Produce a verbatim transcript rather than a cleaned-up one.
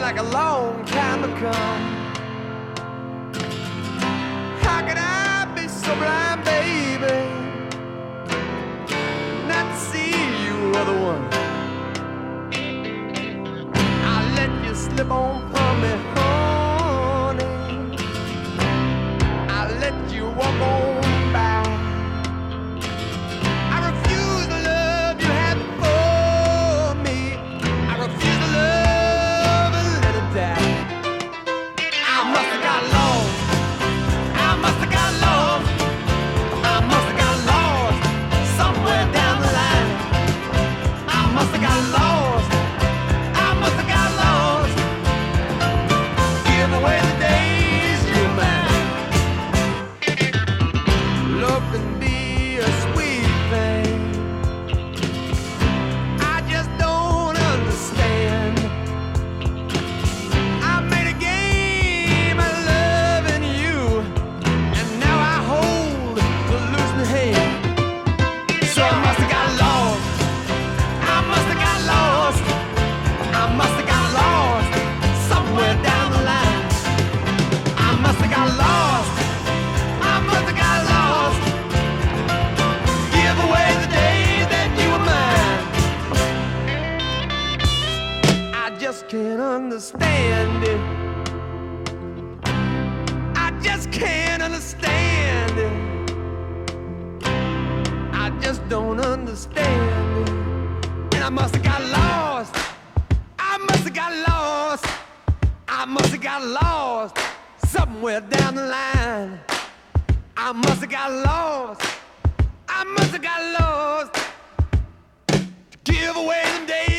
like a long time to come. How could I be so blind, baby, not to see you were the one? I let you slip on from me, honey. I let you walk on by. I refuse the love you had before me. I refuse the love and let it die. I must have got lost. I must have got lost. I must have got lost somewhere down the line. I must have got lost. I must have got lost. Give away the days you're mine. Love can be a sweet thing. I just don't understand. I made a game of loving you, and now I hold the losing hand. So I must have got lost. I must have got lost. I must have got lost somewhere down the line. I must have got lost. I must have got lost. Give away the days that you were mine. I just can't understand it. I just can't understand it. I just don't understand it. And I must have got lost. I must have got lost. I must have got lost somewhere down the line. I must have got lost. I must have got lost. Give away the days